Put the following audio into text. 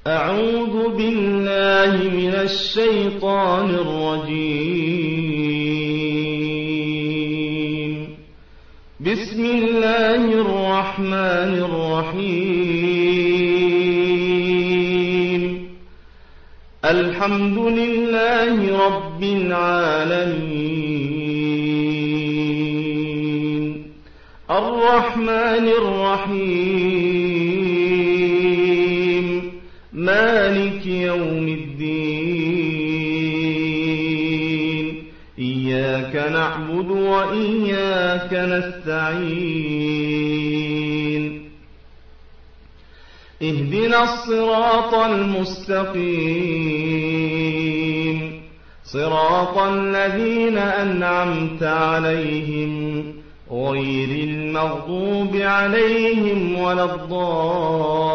أعوذ بالله من الشيطان الرجيم. بسم الله الرحمن الرحيم. الحمد لله رب العالمين. الرحمن الرحيم. مالك يوم الدين. إياك نعبد وإياك نستعين. اهدنا الصراط المستقيم، صراط الذين أنعمت عليهم غير المغضوب عليهم ولا الضالين.